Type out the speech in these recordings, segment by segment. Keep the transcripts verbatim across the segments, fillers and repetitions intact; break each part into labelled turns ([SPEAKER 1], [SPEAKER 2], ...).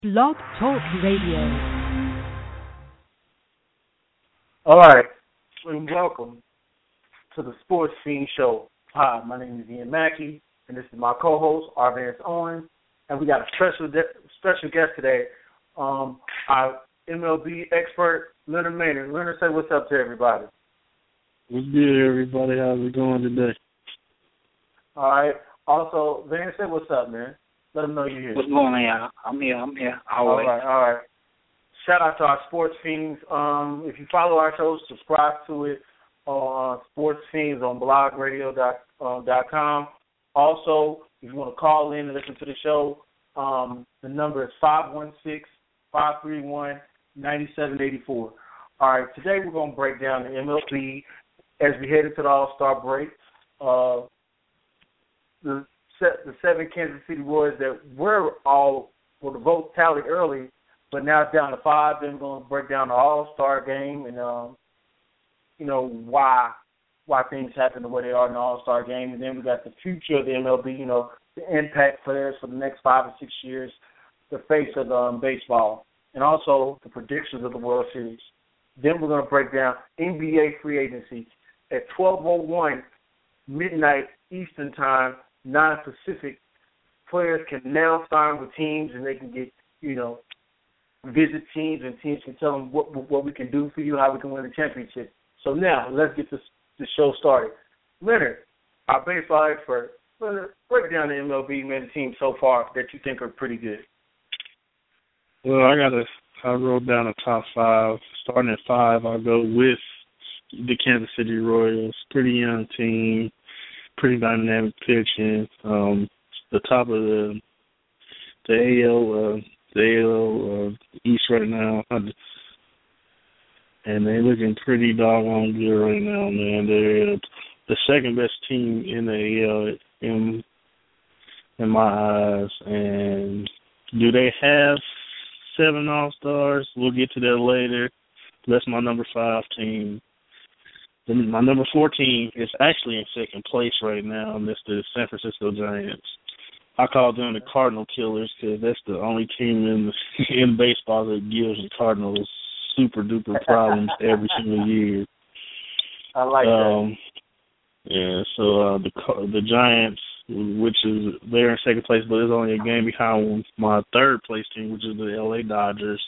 [SPEAKER 1] Blog Talk Radio.
[SPEAKER 2] All right, and welcome to the Sports Fiend Show. Hi, my name is Ian Mackey, and this is my co-host, Arvance Owens, and we got a special de- special guest today, um, our M L B expert, Leonard Maynard. Leonard, say what's up to everybody.
[SPEAKER 3] What's good, everybody? How's it going today?
[SPEAKER 2] All right. Also, Van, say what's up, man. Let them know you're here.
[SPEAKER 4] What's going on, y'all? I'm here. I'm here.
[SPEAKER 2] All
[SPEAKER 4] Always.
[SPEAKER 2] right, all right. Shout out to our Sports Fiends. Um, if you follow our show, subscribe to it on uh, Sports Fiends on blog radio dot com. Also, if you want to call in and listen to the show, um, the number is five one six, five three one, nine seven eight four. All right, today we're going to break down the M L B as we head into the All-Star break. Uh, the the seven Kansas City Royals that were all, well, the votes tallied early, but now it's down to five. Then we're going to break down the All-Star game and, um, you know, why why things happen the way they are in the All-Star game. And then we got the future of the M L B, you know, the impact players for the next five or six years, the face of um, baseball, and also the predictions of the World Series. Then we're going to break down N B A free agency at twelve oh one midnight Eastern time, nine Pacific. Players can now sign with teams, and they can get, you know, visit teams, and teams can tell them what what we can do for you, how we can win the championship. So now let's get this the show started. Leonard, our baseball expert, Leonard, break down the M L B men teams so far that you think are pretty good.
[SPEAKER 3] Well, I got a. I wrote down a top five. Starting at five, I'll go with the Kansas City Royals. Pretty young team, pretty dynamic pitching. Um, the top of the the A L uh, the A L uh, East right now, and they're looking pretty doggone good right now, man. They're the second best team in the A L in in my eyes. And do they have seven All-Stars? We'll get to that later. That's my number five team. Then my number four team is actually in second place right now, and that's the San Francisco Giants. I call them the Cardinal Killers because that's the only team in the, in baseball that gives the Cardinals super-duper problems every single year.
[SPEAKER 2] I like
[SPEAKER 3] um, that. Yeah, so uh, the the Giants, which is they're in second place, but it's only a game behind my third place team, which is the L A Dodgers.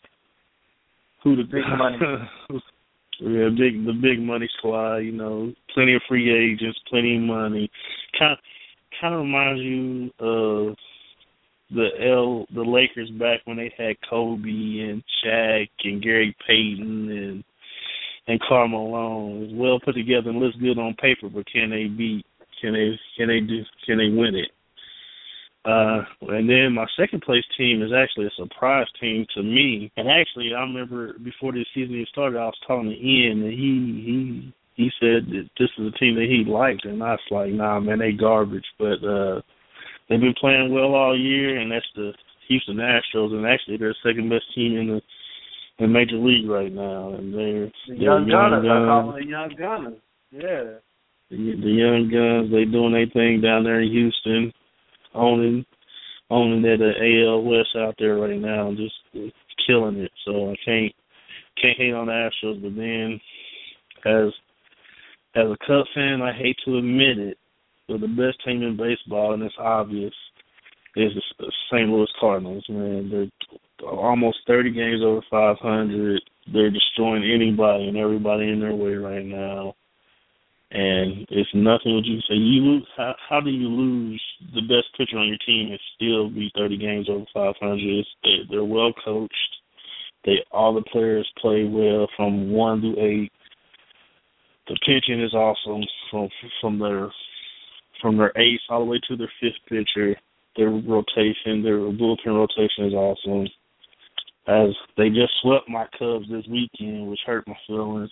[SPEAKER 3] Who the
[SPEAKER 2] big money?
[SPEAKER 3] Yeah, big the big money squad. You know, plenty of free agents, plenty of money. Kind of, kind of reminds you of the L the Lakers back when they had Kobe and Shaq and Gary Payton and and Karl Malone. It's well put together and looks good on paper, but can they beat? Can they can they do can they win it? Uh, and then my second place team is actually a surprise team to me. And actually, I remember before this season even started, I was talking to Ian, and he he he said that this is a team that he liked, and I was like, nah, man, they garbage. But uh, they've been playing well all year, and that's the Houston Astros, and actually they're the second best team in the in Major League right now, and they're
[SPEAKER 2] the
[SPEAKER 3] they're
[SPEAKER 2] young, young gunners.
[SPEAKER 3] guns.
[SPEAKER 2] I call them the young gunners. Yeah.
[SPEAKER 3] The, the young guns, they doing their thing down there in Houston, owning owning that uh, A L West out there right now, just uh, killing it. So I can't can't hate on the Astros, but then as as a Cubs fan, I hate to admit it, but the best team in baseball, and it's obvious, is the Saint Louis Cardinals. Man, they're almost thirty games over five hundred. They're destroying anybody and everybody in their way right now. And it's nothing what you say. You lose. How, how do you lose the best pitcher on your team and still be thirty games over five hundred? They, they're well coached. They all the players play well from one to eight. The pitching is awesome from from their from their ace all the way to their fifth pitcher. Their rotation, their bullpen rotation is awesome. As they just swept my Cubs this weekend, which hurt my feelings.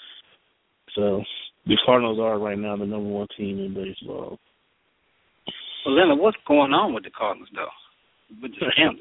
[SPEAKER 3] So the Cardinals are right now the number one team in baseball.
[SPEAKER 4] Well, Leonard, what's going on with the Cardinals, though? With the scandal?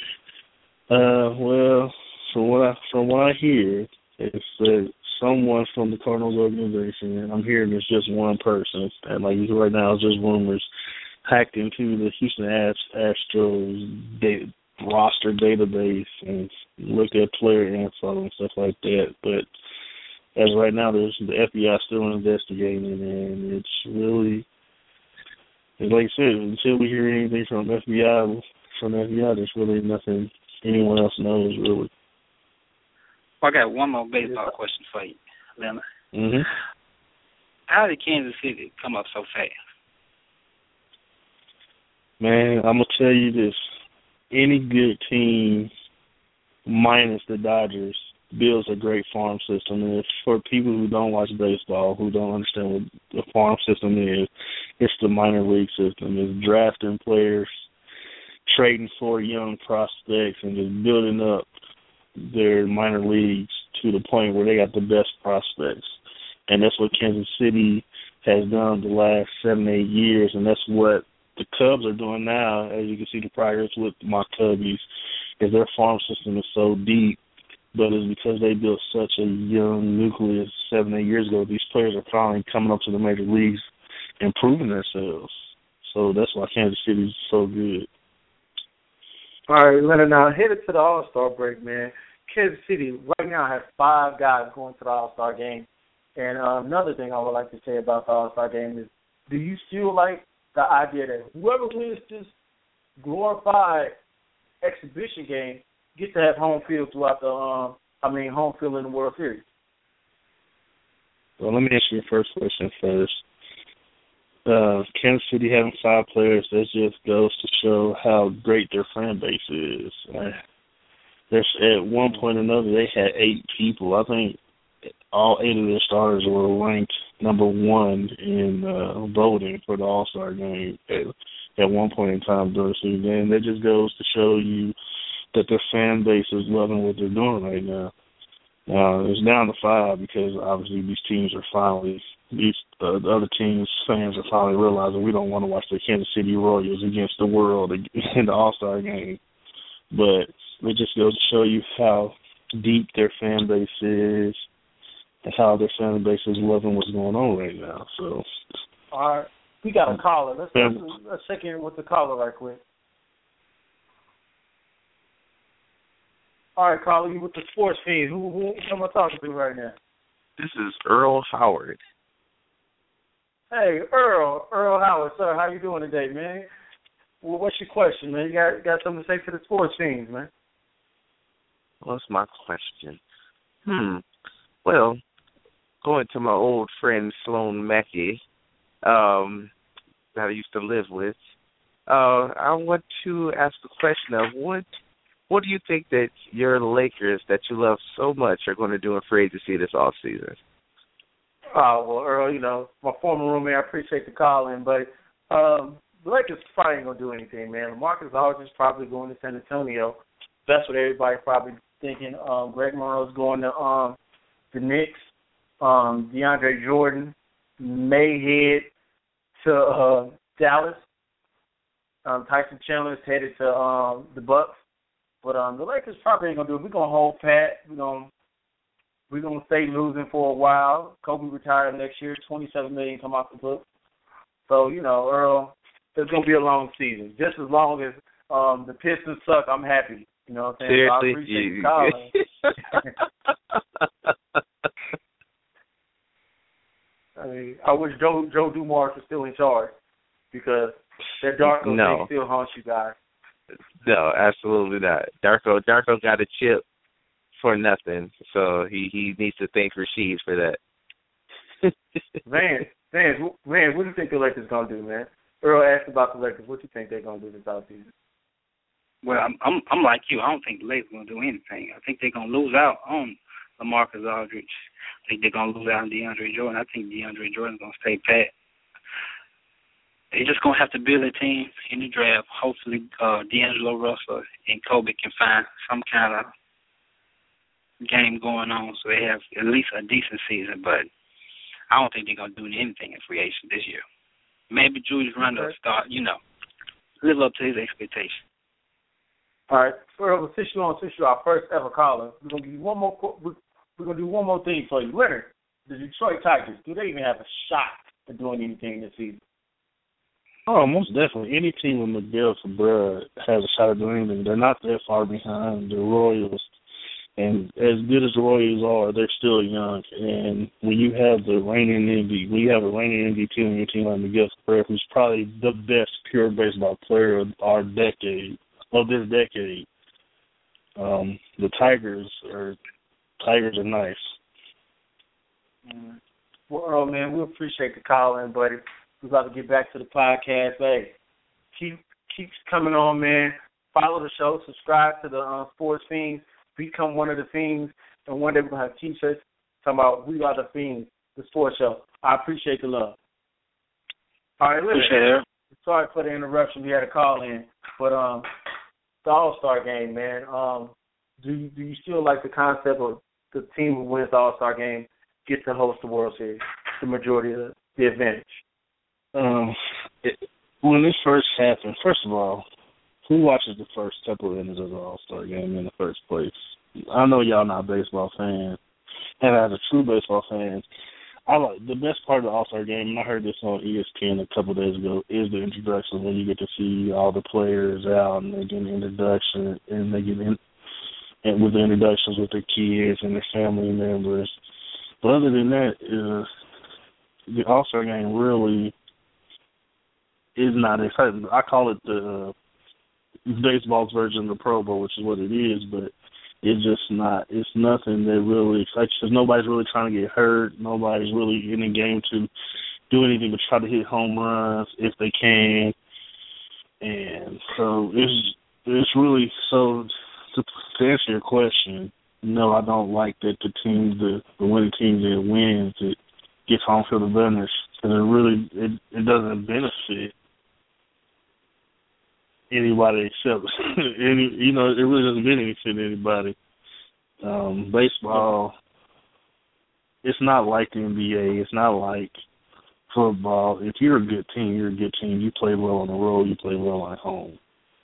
[SPEAKER 3] uh, well, from what I from what I hear, it's that someone from the Cardinals organization, and I'm hearing it's just one person, and like right now it's just rumors, hacked into the Houston Astros roster database and look at player info and stuff like that. But as right now, there's the F B I still investigating, and it's really, it's like I said, until we hear anything from F B I, from F B I, there's really nothing anyone else knows, really.
[SPEAKER 4] Well, I got one more baseball question for you, Leonard.
[SPEAKER 3] Mm-hmm.
[SPEAKER 4] How did Kansas City come up so fast?
[SPEAKER 3] Man, I'm going to tell you this. Any good team, minus the Dodgers, builds a great farm system. And if, for people who don't watch baseball, who don't understand what the farm system is, it's the minor league system. It's drafting players, trading for young prospects, and just building up their minor leagues to the point where they got the best prospects. And that's what Kansas City has done the last seven, eight years, and that's what the Cubs are doing now. As you can see, the progress with my Cubbies is their farm system is so deep, but it's because they built such a young nucleus seven, eight years ago. These players are finally coming up to the major leagues and proving themselves. So that's why Kansas City is so good.
[SPEAKER 2] All right, Leonard, now headed to the All-Star break, man. Kansas City right now has five guys going to the All-Star game. And uh, another thing I would like to say about the All-Star game is, do you still like the idea that whoever wins this glorified exhibition game gets to have home field throughout the, um, I mean, home field in the World Series?
[SPEAKER 3] Well, let me answer your first question first. Uh, Kansas City having five players, that just goes to show how great their fan base is. Uh, there's, at one point or another, they had eight people. I think all eight of their starters were ranked number one in uh, voting for the All-Star game at, at one point in time during the season. And that just goes to show you that their fan base is loving what they're doing right now. Now, it's down to five because obviously these teams are finally, these uh, the other teams' fans are finally realizing we don't want to watch the Kansas City Royals against the world in the All-Star game. But it just goes to show you how deep their fan base is and how their fan base is loving what's going on right now. So,
[SPEAKER 2] all right, we got a caller. Let's, let's, let's check in with the caller right quick. All right, caller, you with the sports feed. Who, who, who am I talking to right now?
[SPEAKER 5] This is Earl Howard.
[SPEAKER 2] Hey, Earl, Earl Howard, sir, how you doing today, man? Well, what's your question, man? You got got something to say for the sports teams, man?
[SPEAKER 5] What's my question? Hmm. Well, going to my old friend Sloan Mackey, um, that I used to live with, uh, I want to ask the question of what what do you think that your Lakers that you love so much are going to do in free agency this offseason?
[SPEAKER 2] Oh, well, Earl, you know, my former roommate, I appreciate the call in, but um, the Lakers probably ain't going to do anything, man. LaMarcus Aldridge probably going to San Antonio. That's what everybody's probably thinking. Um, Greg Monroe's going to um, the Knicks. Um, DeAndre Jordan may head to uh, Dallas. Um, Tyson Chandler is headed to um, the Bucks. But um, the Lakers probably ain't going to do it. We're going to hold pat. We're going we're gonna stay losing for a while. Kobe retired next year. twenty-seven million dollars come off the books. So, you know, Earl, it's going to be a long season. Just as long as um, the Pistons suck, I'm happy. You know what I'm saying?
[SPEAKER 5] Seriously?
[SPEAKER 2] So I appreciate you calling. I mean, I wish Joe Joe Dumars was still in charge because that Darko
[SPEAKER 5] no.
[SPEAKER 2] thing still haunts you guys.
[SPEAKER 5] No, absolutely not. Darko Darko got a chip for nothing, so he, he needs to thank Rasheed for that.
[SPEAKER 2] man, man, man, what do you think the Lakers gonna do, man? Earl asked about the Lakers. What do you think they're gonna do this offseason?
[SPEAKER 4] Well, I'm, I'm I'm like you. I don't think the Lakers gonna do anything. I think they're gonna lose out on LaMarcus Aldridge. I think they're gonna lose out on DeAndre Jordan. I think DeAndre Jordan's gonna stay pat. They're just going to have to build a team in the draft. Hopefully, uh, D'Angelo Russell and Kobe can find some kind of game going on so they have at least a decent season. But I don't think they're going to do anything in free agency this year. Maybe Julius Randle will start, you know, live up to his expectations.
[SPEAKER 2] All right. Well, since you're on, since you're our first ever caller, we're going to do one more. We're going to do one more thing for you. Leonard, the Detroit Tigers, do they even have a shot at doing anything this season?
[SPEAKER 3] Oh, most definitely. Any team with Miguel Cabrera has a shot at doing anything. They're not that far behind the Royals. And as good as the Royals are, they're still young. And when you have the reigning M V P, when you have a reigning M V P on your team like Miguel Cabrera, who's probably the best pure baseball player of our decade, of this decade, um, the Tigers are Tigers are nice.
[SPEAKER 2] Mm. Well, man, we appreciate the call in, buddy. We're about to get back to the podcast. Hey, keep keeps coming on, man. Follow the show, subscribe to the uh, Sports Fiends, become one of the Fiends, and one day we're gonna have T-shirts talking about We Are the Fiends, the sports show. I appreciate the love. All right, listen.
[SPEAKER 4] Appreciate it.
[SPEAKER 2] Sorry for the interruption. We had a call in, but um, the All-Star game, man. Um, do you, do you still like the concept of the team who wins the All-Star game get to host the World Series, the majority of the, the advantage?
[SPEAKER 3] Um, it, when this first happened, first of all, who watches the first couple of innings of the All-Star game in the first place? I know y'all not baseball fans, and as a true baseball fan, I like the best part of the All-Star game, and I heard this on E S P N a couple of days ago, is the introduction when you get to see all the players out and they get an introduction, and they get in, and with the introductions with their kids and their family members. But other than that, uh, the All-Star game really is not exciting. I call it the uh, baseball's version of the Pro Bowl, which is what it is, but it's just not, it's nothing that really excites because nobody's really trying to get hurt. Nobody's really in the game to do anything but try to hit home runs if they can. And so it's it's really, so to, to answer your question, no, I don't like that the team, the, the winning team that wins, it gets home field advantage because it really, it, it doesn't benefit anybody except any, you know, it really doesn't benefit anybody. Um, baseball, it's not like the N B A. It's not like football. If you're a good team, you're a good team. You play well on the road. You play well at home.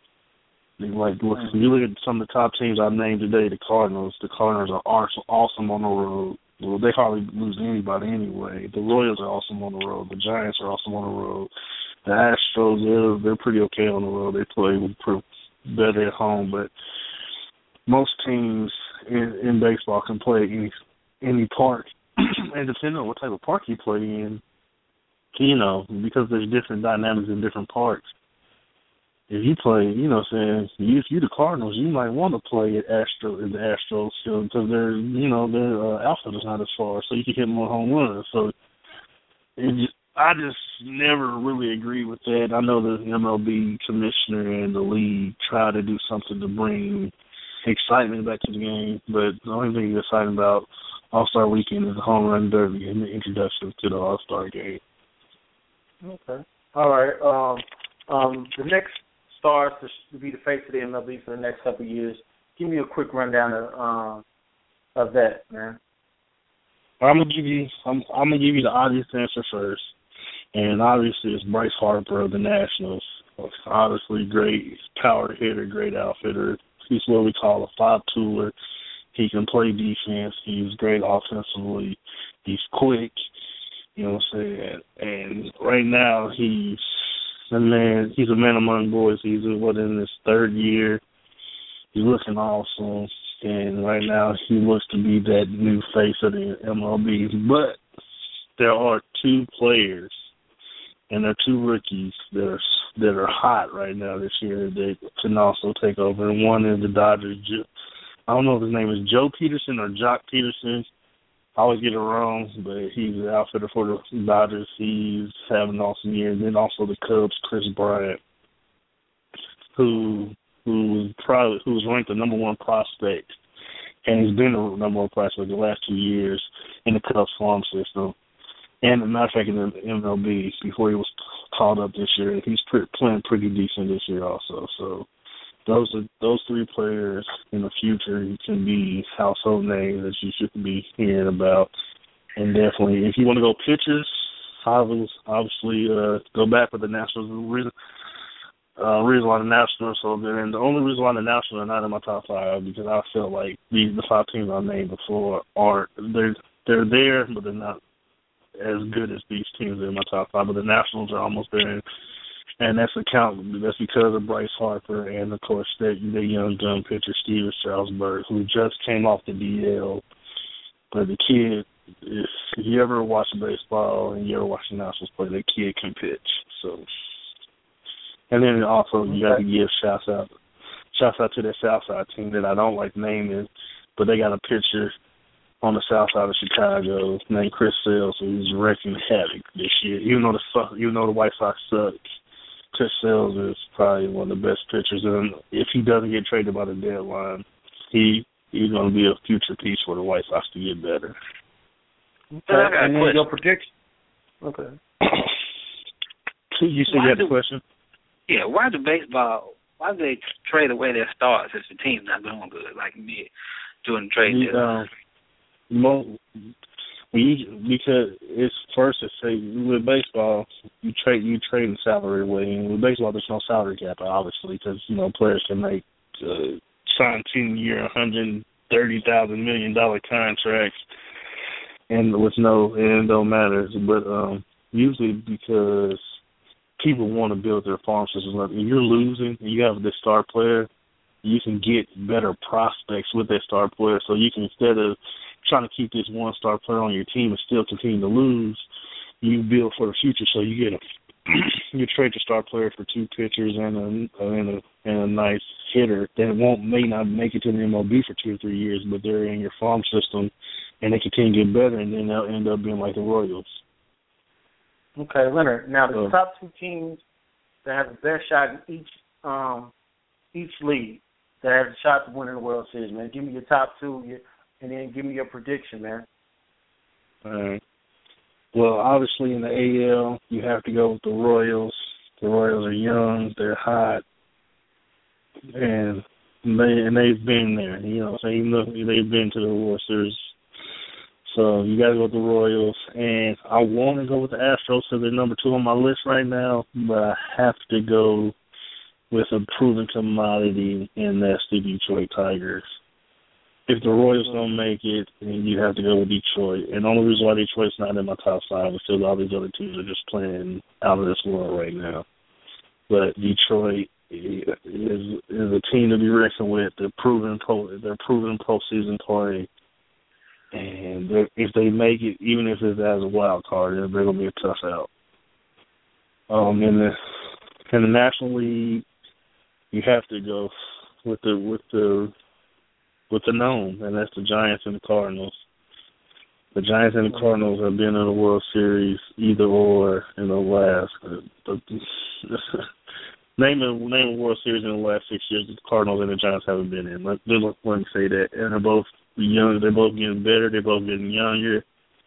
[SPEAKER 3] Like, look, if you look at some of the top teams I've named today, the Cardinals. The Cardinals are awesome on the road. Well, they hardly lose to anybody anyway. The Royals are awesome on the road. The Giants are awesome on the road. The Astros, they're, they're pretty okay on the road. They play better at home, but most teams in, in baseball can play any any park, and depending on what type of park you play in, you know, because there's different dynamics in different parks. If you play, you know, saying if you the Cardinals, you might want to play at Astro in the Astros field because they're, you know, their uh, outfield is not as far, so you can hit more home runs. So it just, I just never really agree with that. I know the M L B commissioner and the league try to do something to bring excitement back to the game, but the only thing exciting about All-Star Weekend is the home run derby and the introduction to the All-Star game.
[SPEAKER 2] Okay. All right. Um, um, the next stars to be the face of the M L B for the next couple of years. Give me a quick rundown of um, of that, man.
[SPEAKER 3] I'm gonna give you. I'm, I'm gonna give you the obvious answer first, and obviously it's Bryce Harper of the Nationals. Obviously, great power hitter, great outfitter. He's what we call a five-tooler. He can play defense. He's great offensively. He's quick. You know what I'm saying? And right now he's a man. He's a man among boys. He's what in his third year. He's looking awesome. And right now he looks to be that new face of the M L B. But there are two players, and there are two rookies that are that are hot right now this year that can also take over. And one is the Dodgers. I don't know if his name is Joe Peterson or Jock Peterson. I always get it wrong, but he's the outfitter for the Dodgers. He's having an awesome year. And then also the Cubs, Chris Bryant, who who was probably who was ranked the number one prospect, and he's been the number one prospect the last two years in the Cubs farm system. And as a matter of fact, in the M L B before he was called up this year, he's pre- playing pretty decent this year also. So those are those three players in the future can be household names that you should be hearing about. And definitely, if you want to go pitchers, obviously uh, go back with the Nationals. The reason, uh, reason why the Nationals are so good, and the only reason why the Nationals are not in my top five because I feel like these the five teams I named before aren't they're they're there, but they're not as good as these teams in my top five. But the Nationals are almost there. And And that's account that's because of Bryce Harper and of course the, the young gun pitcher Steven Strasburg, who just came off the D L. But the kid, if you ever watch baseball and you ever watch the Nationals play, that kid can pitch. So, and then also you got to give shouts out, shouts out to that Southside team that I don't like naming, but they got a pitcher on the south side of Chicago named Chris Sales, who's wrecking havoc this year. Even though the even though the White Sox suck, Chris Sales is probably one of the best pitchers. And if he doesn't get traded by the deadline, he he's going to be a future piece for the White Sox to get better.
[SPEAKER 2] Okay, and then your prediction. Okay.
[SPEAKER 3] You said you had a question?
[SPEAKER 4] Yeah, why do baseball? Why do they trade away their stars if the team's not doing good, like me doing trade deadline?
[SPEAKER 3] Mo, we because it's first to say with baseball you trade you trade in salary away, and with baseball there's no salary cap obviously because you know players can make uh, sign ten year, one hundred thirty thousand million dollar contracts, and with no and it don't matter. But um, usually because people want to build their farm systems, and you're losing, and you have this star player, you can get better prospects with that star player. So you can instead of trying to keep this one star player on your team and still continue to lose, you build for the future. So you get a you trade your star player for two pitchers and a and a, and a nice hitter that won't may not make it to the M L B for two or three years, but they're in your farm system and they continue to get better, and then they'll end up being like the Royals.
[SPEAKER 2] Okay, Leonard. Now the
[SPEAKER 3] uh,
[SPEAKER 2] top two teams that have the best shot in each um, each league that have a shot to win in the World Series, man. Give me your top two, your, and then give me your prediction, man.
[SPEAKER 3] All right. Well, obviously in the A L, you have to go with the Royals. The Royals are young, they're hot, and they and they've been there. You know, so even though they've been to the World Series, so you got to go with the Royals. And I want to go with the Astros, so they're number two on my list right now. But I have to go with a proven commodity, and that's the Detroit Tigers. If the Royals don't make it, then you have to go with Detroit. And the only reason why Detroit's not in my top five is because all these other teams are just playing out of this world right now. But Detroit is is a team to be reckoned with. They're proven pro, they're proven postseason play, and if they make it, even if it's as a wild card, they're going to be a tough out. Um, in the in the National League, you have to go with the with the with the known, and that's the Giants and the Cardinals. The Giants and the Cardinals have been in the World Series either or in the last. Uh, name a name a World Series in the last six years the Cardinals and the Giants haven't been in. Let, let me say that. And they're both young. They're both getting better. They're both getting younger.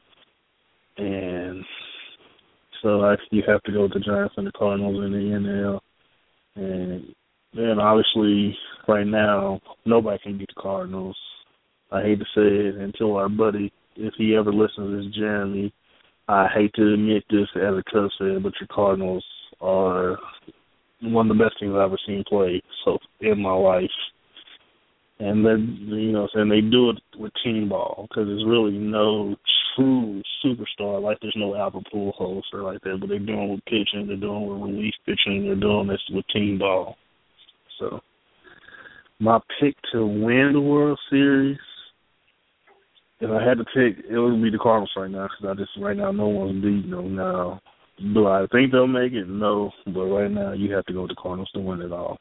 [SPEAKER 3] And so I, you have to go with the Giants and the Cardinals in the N L. And then obviously right now nobody can beat the Cardinals. I hate to say it until our buddy, if he ever listens to this, Jeremy, I hate to admit this as a Cubs fan, but your Cardinals are one of the best teams I've ever seen play so in my life. And they, you know, and they do it with team ball because there's really no true superstar. Like there's no Albert Pujols or like that, but they're doing with pitching, they're doing with relief pitching, they're doing this with team ball. So my pick to win the World Series, if I had to pick, it would be the Cardinals right now because I just right now no one's beating them now. Do I think they'll make it? No, but right now you have to go with the Cardinals to win it all.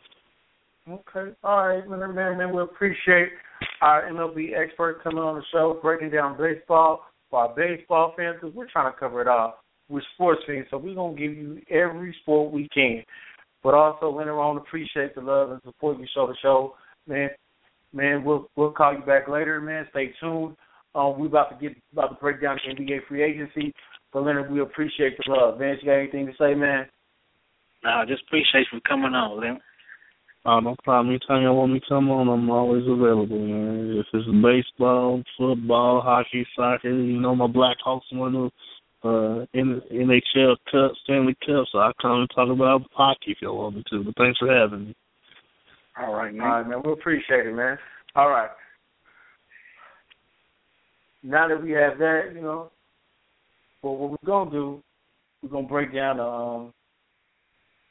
[SPEAKER 2] Okay, all right, man, man, man. We appreciate our M L B expert coming on the show, breaking down baseball for our baseball fans, because we're trying to cover it all. We're sports fans, so we're going to give you every sport we can. But also, later on, appreciate the love and support you show the show, man. Man, we'll we'll call you back later, man. Stay tuned. Um, we're about to get about to break down the N B A free agency. But Leonard, we appreciate the love. Vance, you got anything to say, man?
[SPEAKER 4] No, I just appreciate you coming on, Leonard.
[SPEAKER 3] Oh, no problem. Anytime you want me to come on, I'm always available, man. If it's baseball, football, hockey, soccer, you know my Black Hawks won the uh, N H L Cup, Stanley Cup, so I come and talk about hockey if you want me to. But thanks for having me.
[SPEAKER 2] All right, man. All right, man. We appreciate it, man. All right. Now that we have that, you know, well, what we're going to do, we're going to break down the, um,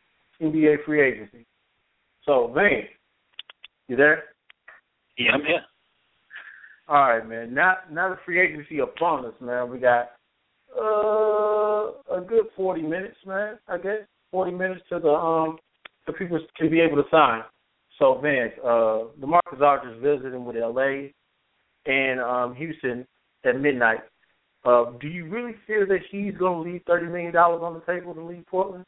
[SPEAKER 2] N B A free agency. So, Van, you there?
[SPEAKER 4] Yeah, I'm here.
[SPEAKER 2] All right, man. Now, now the free agency upon us, man. We got uh, a good forty minutes, man. I guess forty minutes to the um, so people can be able to sign. So, Vance, uh, DeMarcus Aldridge visiting with L A and um, Houston at midnight. Uh, do you really feel that he's going to leave thirty million dollars on the table to leave Portland?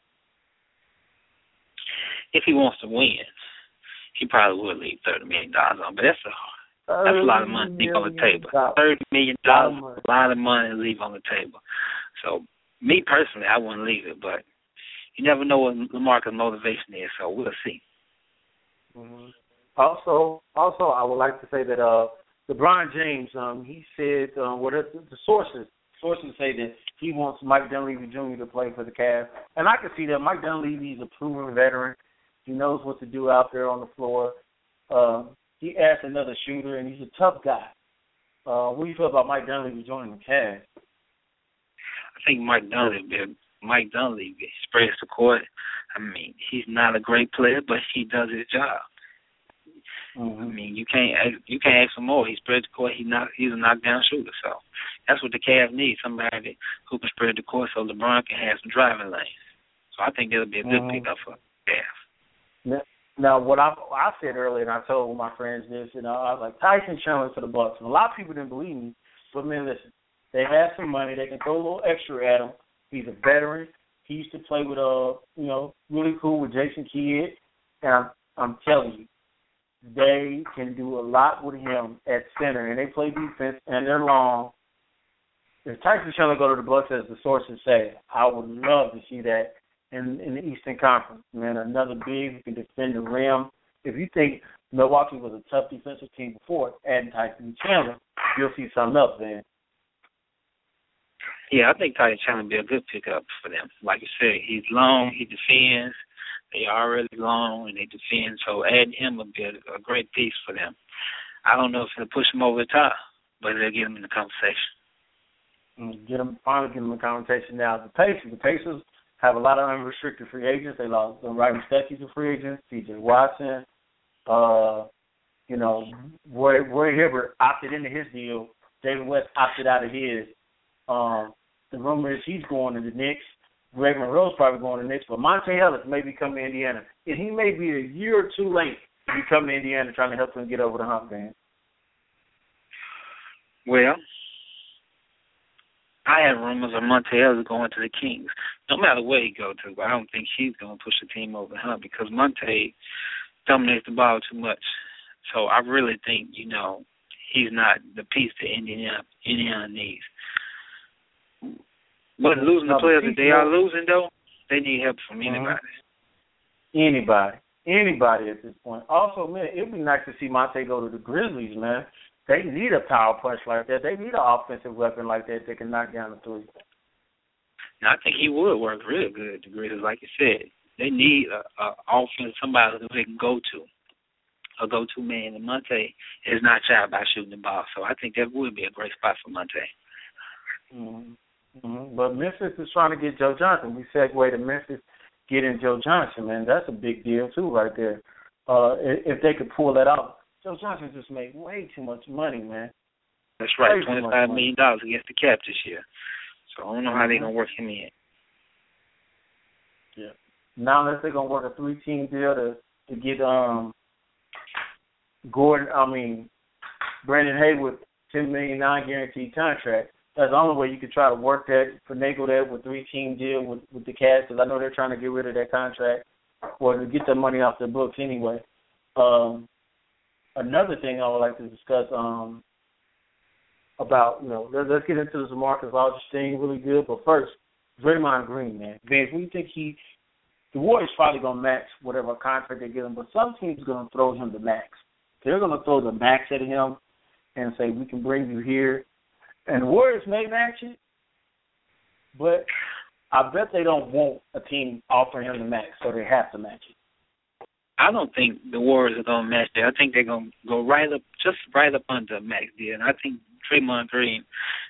[SPEAKER 4] If he wants to win, he probably would leave thirty million dollars on. But that's a that's a lot of money to leave on the table. Thirty million dollars, a lot of money to leave on the table. So, me personally, I wouldn't leave it. But you never know what LaMarcus' motivation is, so we'll see.
[SPEAKER 2] Mm-hmm. Also, also, I would like to say that uh, LeBron James, um, he said, uh, what are the, the sources sources say that he wants Mike Dunleavy Junior to play for the Cavs, and I can see that. Mike Dunleavy is a proven veteran. He knows what to do out there on the floor. Uh, he adds another shooter, and he's a tough guy. Uh, what do you feel about Mike Dunleavy joining the Cavs?
[SPEAKER 4] I think Mike Dunleavy, Mike Dunleavy spreads the court. I mean, he's not a great player, but he does his job. Mm-hmm. I mean, you can't you can't ask for more. He spreads the court. He not he's a knockdown shooter. So that's what the Cavs need: somebody who can spread the court so LeBron can have some driving lanes. So I think that'll be a good mm-hmm. pickup for Cavs.
[SPEAKER 2] Now, now, what I I said earlier, and I told my friends this, you know, I was like Tyson Chandler for the Bucks, and a lot of people didn't believe me. But man, listen, they have some money. They can throw a little extra at him. He's a veteran. He used to play with uh, you know, really cool with Jason Kidd, and I'm I'm telling you. They can do a lot with him at center, and they play defense, and they're long. If Tyson Chandler go to the Bucks, as the sources say, I would love to see that in, in the Eastern Conference. Man, another big who can defend the rim. If you think Milwaukee was a tough defensive team before, adding Tyson Chandler, you'll see something else, man.
[SPEAKER 4] Yeah, I think Tyson Chandler would be a good pickup for them. Like you said, he's long, he defends. They are really long and they defend, so adding him would be a, a great piece for them. I don't know if they'll push him over the top, but they'll get him in the conversation.
[SPEAKER 2] Get him, finally get him in the conversation. Now, the Pacers, the Pacers have a lot of unrestricted free agents. They lost Ryan Stecky's a free agent, T J Watson. Uh, you know, Roy, Roy Hibbert opted into his deal. David West opted out of his. Um, the rumor is he's going to the Knicks. Greg Monroe's probably going to the Knicks, but Monte Ellis may be coming to Indiana. And he may be a year or two late to be coming to Indiana trying to help them get over the hump, man.
[SPEAKER 4] Well, I have rumors of Monte Ellis going to the Kings. No matter where he goes to, I don't think he's going to push the team over the hump because Monte dominates the ball too much. So I really think, you know, he's not the piece that Indiana, Indiana needs. But losing the players that they are losing, though, they need help from anybody.
[SPEAKER 2] Anybody. Anybody at this point. Also, man, it would be nice to see Monte go to the Grizzlies, man. They need a power punch like that. They need an offensive weapon like that that can knock down the three.
[SPEAKER 4] Now, I think he would work really good at the Grizzlies, like you said. They need a, a offense, somebody that they can go to, a go-to man. And Monte is not shy about shooting the ball, so I think that would be a great spot for Monte.
[SPEAKER 2] Mm-hmm. Mm-hmm. But Memphis is trying to get Joe Johnson. We segue to Memphis getting Joe Johnson, man. That's a big deal, too, right there. Uh, if they could pull that off. Joe Johnson just made way too much money, man.
[SPEAKER 4] That's right, twenty-five million dollars against the cap this year. So I don't know how they're going to work him in.
[SPEAKER 2] Yeah. Now unless they're going to work a three-team deal to, to get um Gordon, I mean, Brandon Haywood, ten million dollars non-guaranteed contract. That's the only way you could try to work that, finagle that with three-team deal with, with the Cavs, because I know they're trying to get rid of that contract or to get their money off their books anyway. Um, another thing I would like to discuss um, about, you know, let's, let's get into this Marcus Aldridge thing really good, but first, Draymond Green, man. Vince, we think he, the Warriors probably going to match whatever contract they give him, but some teams are going to throw him the max. They're going to throw the max at him and say, we can bring you here. And the Warriors may match it, but I bet they don't want a team offering him the max, so they have to match it.
[SPEAKER 4] I don't think the Warriors are going to match that. I think they're going to go right up, just right up under max deal. And I think Draymond Green,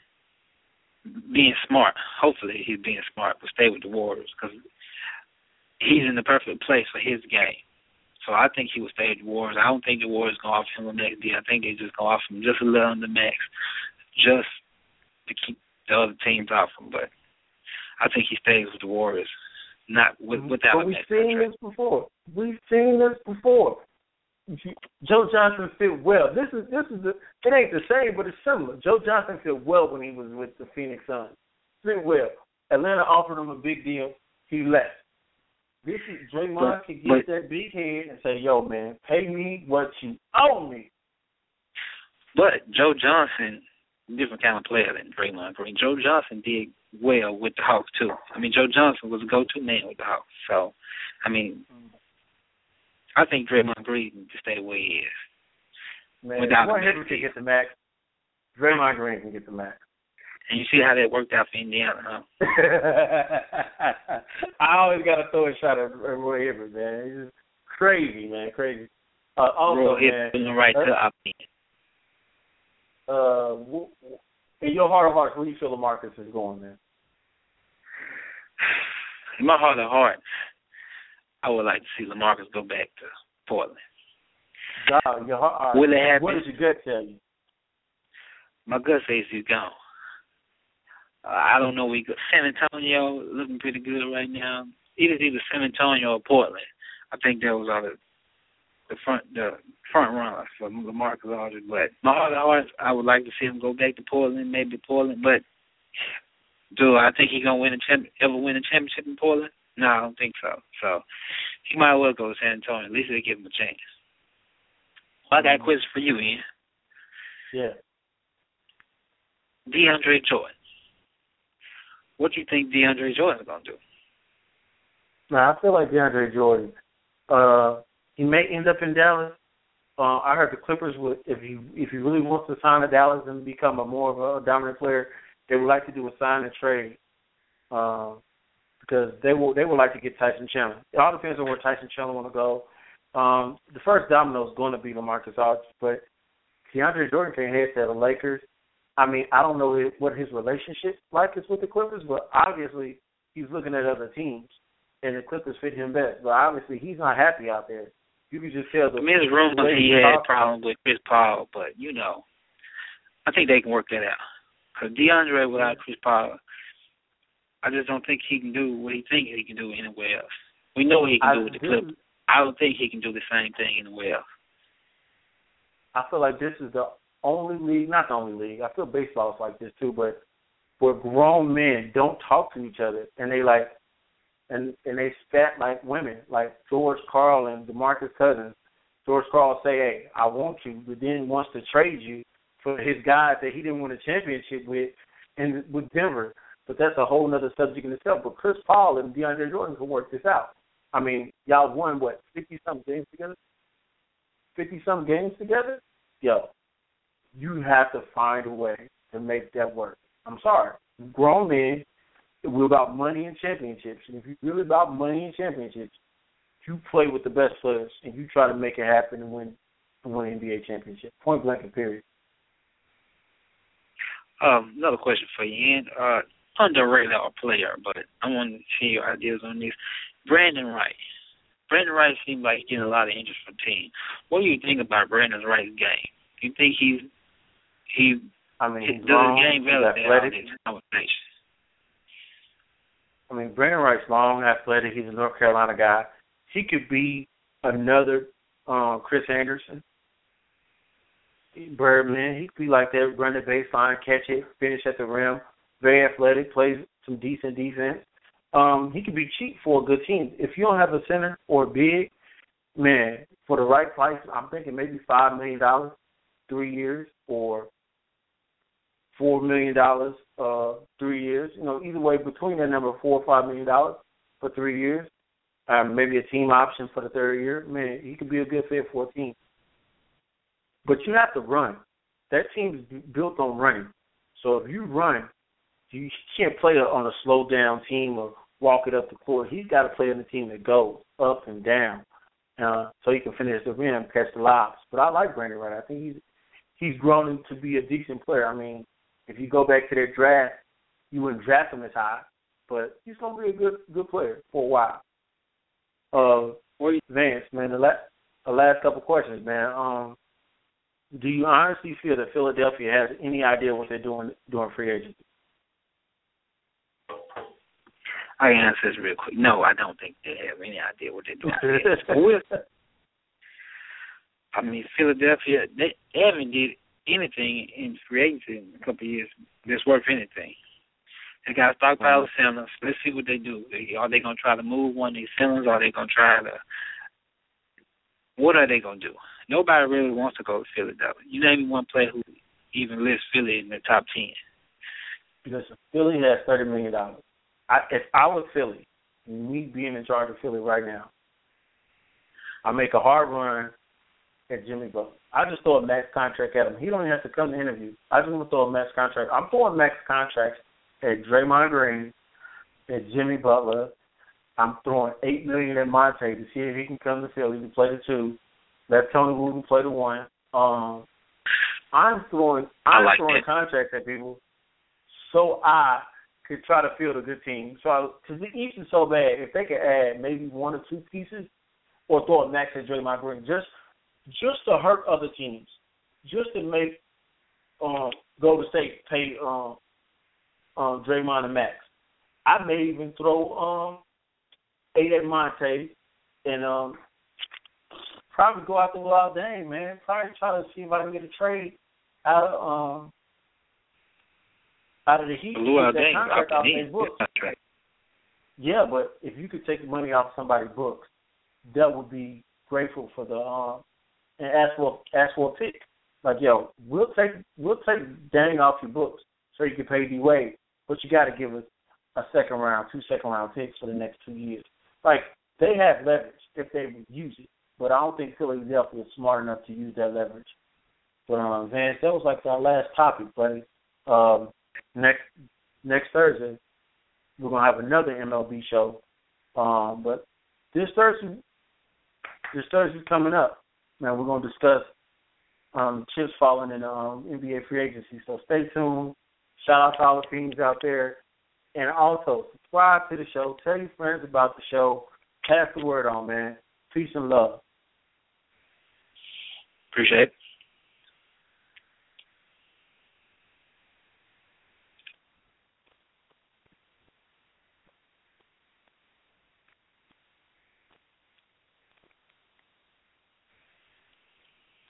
[SPEAKER 4] being smart, hopefully he's being smart, will stay with the Warriors because he's in the perfect place for his game. So I think he would stay at the Warriors. I don't think the Warriors going to offer him the next deal. I think they just going to offer him just a little under max, just to keep the other teams off him. But I think he stays with the Warriors, not with, without
[SPEAKER 2] but
[SPEAKER 4] a
[SPEAKER 2] we've
[SPEAKER 4] max
[SPEAKER 2] seen
[SPEAKER 4] contract.
[SPEAKER 2] this before. We've seen this before. Joe Johnson fit well. This is this is the, it ain't the same, but it's similar. Joe Johnson fit well when he was with the Phoenix Suns. Fit well. Atlanta offered him a big deal. He left. This is Draymond
[SPEAKER 4] But-
[SPEAKER 2] can get
[SPEAKER 4] but-
[SPEAKER 2] that big head and say, "Yo, man, pay me what you owe me."
[SPEAKER 4] But Joe Johnson, different kind of player than Draymond Green. Joe Johnson did well with the Hawks too. I mean, Joe Johnson was a go-to man with the Hawks. So, I mean, I think Draymond Green needs to stay where he is.
[SPEAKER 2] Man,
[SPEAKER 4] Without
[SPEAKER 2] Roy
[SPEAKER 4] the
[SPEAKER 2] Hibbert
[SPEAKER 4] max
[SPEAKER 2] can
[SPEAKER 4] deal.
[SPEAKER 2] get the max. Draymond Green can get the max.
[SPEAKER 4] And you see how that worked out for Indiana, huh?
[SPEAKER 2] I always got to throw a shot at Roy Hibbert, man. He's just crazy, man, crazy. Uh, also,
[SPEAKER 4] Roy
[SPEAKER 2] man,
[SPEAKER 4] Hibbert in the right to opt in.
[SPEAKER 2] uh, w- w- in your heart of hearts, where do you feel LaMarcus is going, man?
[SPEAKER 4] In my heart of hearts, I would like to see LaMarcus go back to Portland.
[SPEAKER 2] God, your heart,
[SPEAKER 4] Will it happen?
[SPEAKER 2] what does your gut tell you?
[SPEAKER 4] My gut says he's gone. Uh, I don't know where he go. San Antonio looking pretty good right now. Either either San Antonio or Portland. I think those are the the front the front runners for LaMarcus Aldridge. But my heart of hearts, I would like to see him go back to Portland, maybe Portland. But do I think he's gonna win a champ- ever win a championship in Portland? No, I don't think so. So he might well go to San Antonio. At least they give him a chance. Well, I got a quiz for you, Ian.
[SPEAKER 2] Yeah.
[SPEAKER 4] DeAndre Jordan. What do you think DeAndre Jordan is going to do?
[SPEAKER 2] Now, I feel like DeAndre Jordan, uh, he may end up in Dallas. Uh, I heard the Clippers would, if he if he really wants to sign to Dallas and become a more of a dominant player, they would like to do a sign and trade, uh, because they will they would like to get Tyson Chandler. It all depends on where Tyson Chandler want to go. Um, the first domino is going to be LaMarcus Aldridge, but DeAndre Jordan can't head to the Lakers. I mean, I don't know what his relationship like is with the Clippers, but obviously he's looking at other teams, and the Clippers fit him best. But obviously he's not happy out there. You can just tell. The
[SPEAKER 4] I mean, there's rumors he had problems with Chris Paul, but, you know, I think they can work that out. Because DeAndre without Chris Paul, I just don't think he can do what he thinks he can do anywhere else. We know what he can
[SPEAKER 2] I
[SPEAKER 4] do with the
[SPEAKER 2] do.
[SPEAKER 4] Clippers. I don't think he can do the same thing anywhere else.
[SPEAKER 2] I feel like this is the only league, not the only league. I feel baseball is like this too, but where grown men don't talk to each other and they like, and and they spat like women, like George Karl and DeMarcus Cousins. George Karl say, "Hey, I want you," but then wants to trade you for his guy that he didn't win a championship with, and with Denver. But that's a whole other subject in itself. But Chris Paul and DeAndre Jordan can work this out. I mean, y'all won what fifty some games together? Fifty some games together? Yo, you have to find a way to make that work. I'm sorry. Grown men, we're about money and championships. And if you're really about money and championships, you play with the best players and you try to make it happen and win and win an N B A championship. Point blank and period.
[SPEAKER 4] Um, another question for you, Ian. Uh, underrated player, but I want to hear your ideas on this. Brandon Wright. Brandon Wright seems like he's getting a lot of interest from teams. What do you think about Brandon Wright's game? Do you think he's he
[SPEAKER 2] I mean,
[SPEAKER 4] does
[SPEAKER 2] he's
[SPEAKER 4] his
[SPEAKER 2] long,
[SPEAKER 4] game
[SPEAKER 2] he's
[SPEAKER 4] validate all
[SPEAKER 2] athletic.
[SPEAKER 4] this conversation?
[SPEAKER 2] I mean, Brandon Wright's long, athletic. He's a North Carolina guy. He could be another uh, Chris Anderson. Birdman, he could be like that, run the baseline, catch it, finish at the rim. Very athletic, plays some decent defense. Um, he could be cheap for a good team. If you don't have a center or a big, man, for the right price, I'm thinking maybe five million dollars, three years, or four million dollars, uh, three years. You know, either way, between that number, four or five million dollars for three years. Um, maybe a team option for the third year. Man, he could be a good fit for a team. But you have to run. That team is built on running. So if you run, you can't play on a slow down team or walk it up the court. He's got to play on a team that goes up and down, uh, so he can finish the rim, catch the lobs. But I like Brandon Wright. I think he's he's grown to be a decent player. I mean, if you go back to their draft, you wouldn't draft him as high, but he's going to be a good good player for a while. Uh, Vance, man, the last the last couple questions, man. Um, do you honestly feel that Philadelphia has any idea what they're doing during free agency?
[SPEAKER 4] I can answer this real quick. No, I don't think they have any idea what they're doing. I mean, Philadelphia, they, they haven't did anything in free agency in a couple of years that's worth anything. They got a stockpile of centers. Let's see what they do. Are they going to try to move one of these centers? Are they going to try to – what are they going to do? Nobody really wants to go to Philadelphia. You name me one player who even lists Philly in the top ten.
[SPEAKER 2] Because Philly has thirty million dollars. I, if I was Philly, me being in charge of Philly right now, I make a hard run at Jimmy Butler. I just throw a max contract at him. He don't even have to come to interview. I just want to throw a max contract. I'm throwing max contracts at Draymond Green, at Jimmy Butler. I'm throwing eight million at Monte to see if he can come to Philly to play the two. Let Tony Wooden play the one. Um, I'm throwing I'm like throwing that. contracts at people so I could try to field a good team. So because the East is so bad, if they could add maybe one or two pieces, or throw a max at Draymond Green, just just to hurt other teams, just to make um, Golden State pay um, um, Draymond and Max. I may even throw um, eight at Monte and um, probably go out there without Dame, man. Probably try to see if I can get a trade out of um, out of the Heat.
[SPEAKER 4] Luol
[SPEAKER 2] That
[SPEAKER 4] Deng
[SPEAKER 2] contract
[SPEAKER 4] off
[SPEAKER 2] off
[SPEAKER 4] the
[SPEAKER 2] their
[SPEAKER 4] Heat.
[SPEAKER 2] books. Yeah, but if you could take the money off somebody's books, that would be grateful for the um, and ask for ask for a pick. Like, yo, we'll take we'll take Dang off your books so you can pay D Wade, but you got to give us a second round, two second round picks for the next two years. Like, they have leverage if they would use it, but I don't think Philadelphia is smart enough to use that leverage. But um, Vance, that was like our last topic, buddy. Um, next next Thursday, we're gonna have another M L B show. Um, but this Thursday, this Thursday coming up, man, we're gonna discuss um, chips falling in um, N B A free agency. So stay tuned. Shout out to all the teams out there, and also subscribe to the show. Tell your friends about the show. Pass the word on, man. Peace and love.
[SPEAKER 4] Appreciate it.